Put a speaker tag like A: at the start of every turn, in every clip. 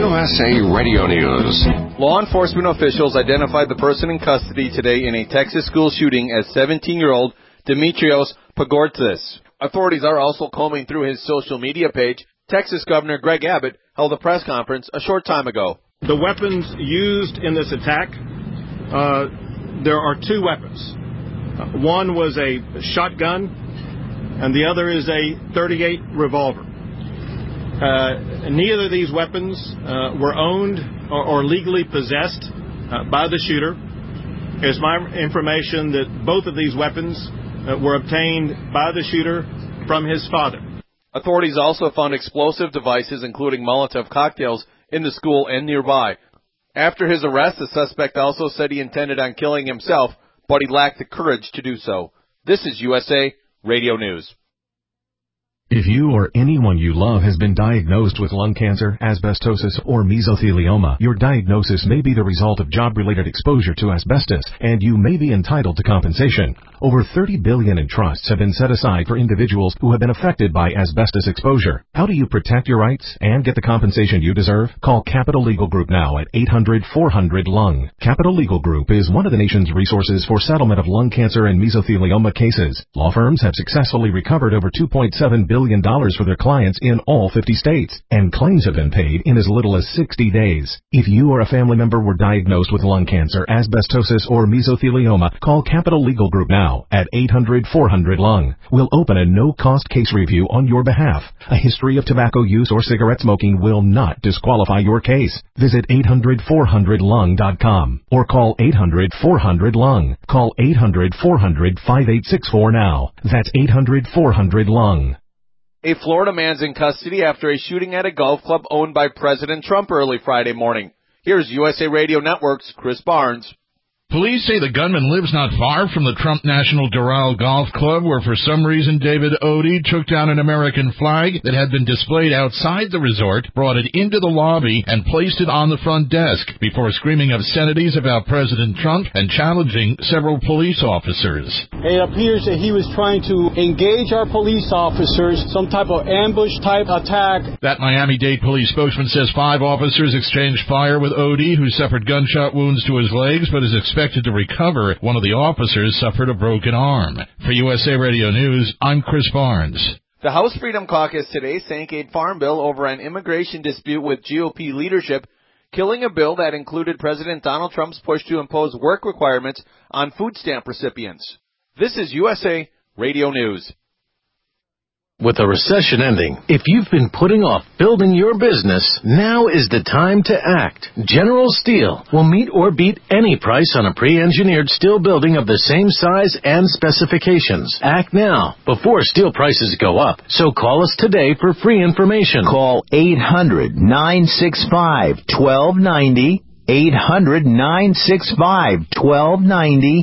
A: USA Radio News.
B: Law enforcement officials identified the person in custody today in a Texas school shooting as 17-year-old Demetrios Pagortzis. Authorities are also combing through his social media page. Texas Governor Greg Abbott held a press conference a short time ago.
C: The weapons used in this attack, there are two weapons. One was a shotgun, and the other is a .38 revolver. Neither of these weapons were owned or legally possessed by the shooter. It's my information that both of these weapons were obtained by the shooter from his father.
B: Authorities also found explosive devices, including Molotov cocktails, in the school and nearby. After his arrest, the suspect also said he intended on killing himself, but he lacked the courage to do so. This is USA Radio News.
D: If you or anyone you love has been diagnosed with lung cancer, asbestosis, or mesothelioma, your diagnosis may be the result of job-related exposure to asbestos, and you may be entitled to compensation. Over $30 billion in trusts have been set aside for individuals who have been affected by asbestos exposure. How do you protect your rights and get the compensation you deserve? Call Capital Legal Group now at 800-400-LUNG. Capital Legal Group is one of the nation's resources for settlement of lung cancer and mesothelioma cases. Law firms have successfully recovered over $2.7 billion for their clients in all 50 states, and claims have been paid in as little as 60 days. If you or a family member were diagnosed with lung cancer, asbestosis, or mesothelioma, call Capital Legal Group now at 800-400-LUNG. We'll open a no-cost case review on your behalf. A history of tobacco use or cigarette smoking will not disqualify your case. Visit 800-400-LUNG.com or call 800-400-LUNG. Call 800-400-5864 now. That's 800-400-LUNG.
B: A Florida man's in custody after a shooting at a golf club owned by President Trump early Friday morning. Here's USA Radio Network's Chris Barnes.
E: Police say the gunman lives not far from the Trump National Doral Golf Club, where for some reason David Odie took down an American flag that had been displayed outside the resort, brought it into the lobby, and placed it on the front desk before screaming obscenities about President Trump and challenging several police officers.
F: It appears that he was trying to engage our police officers, some type of ambush-type attack.
E: That Miami-Dade police spokesman says 5 officers exchanged fire with Odie, who suffered gunshot wounds to his legs, but is expected to recover. One of the officers suffered a broken arm. For USA Radio News, I'm Chris Barnes.
B: The House Freedom Caucus today sank a farm bill over an immigration dispute with GOP leadership, killing a bill that included President Donald Trump's push to impose work requirements on food stamp recipients. This is USA Radio News.
G: With a recession ending, if you've been putting off building your business, now is the time to act. General Steel will meet or beat any price on a pre-engineered steel building of the same size and specifications. Act now, before steel prices go up. So call us today for free information.
H: Call 800-965-1290. 800-965-1290,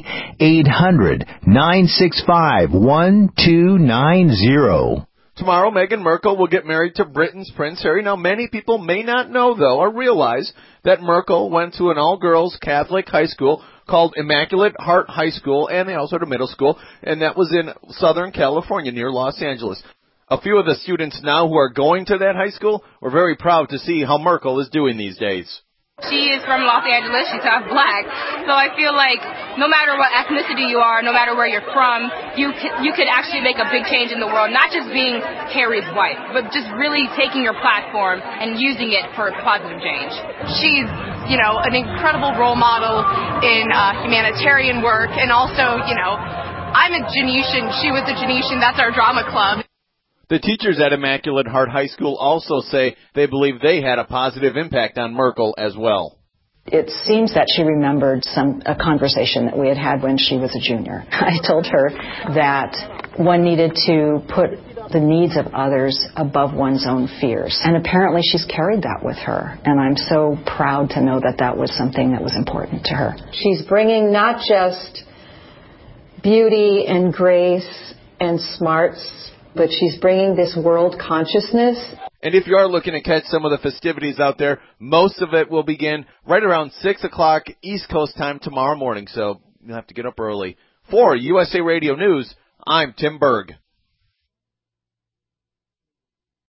H: 800-965-1290.
B: Tomorrow, Meghan Markle will get married to Britain's Prince Harry. Now, many people may not know, though, or realize that Markle went to an all-girls Catholic high school called Immaculate Heart High School, and they also had a middle school, and that was in Southern California near Los Angeles. A few of the students now who are going to that high school were very proud to see how Markle is doing these days.
I: She is from Los Angeles. She's half black. So I feel like no matter what ethnicity you are, no matter where you're from, you could actually make a big change in the world, not just being Harry's wife, but just really taking your platform and using it for positive change. She's, an incredible role model in humanitarian work, and also, I'm a Genetian. She was a Genetian. That's our drama club.
B: The teachers at Immaculate Heart High School also say they believe they had a positive impact on Markle as well.
J: It seems that she remembered a conversation that we had when she was a junior. I told her that one needed to put the needs of others above one's own fears. And apparently she's carried that with her. And I'm so proud to know that that was something that was important to her.
K: She's bringing not just beauty and grace and smarts, but she's bringing this world consciousness.
B: And if you are looking to catch some of the festivities out there, most of it will begin right around 6 o'clock East Coast time tomorrow morning, so you'll have to get up early. For USA Radio News, I'm Tim Berg.